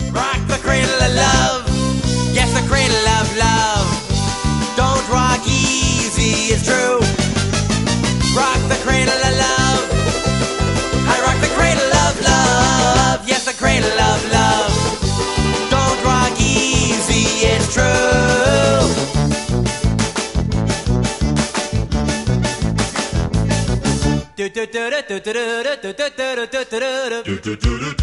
Rock the cradle of love. Yes, the cradle of love. Don't rock easy, it's true. Rock the cradle of love. I rock the cradle of love. Yes, the cradle of love. Don't rock easy, it's true. Do do do do do do do do do do do do do do.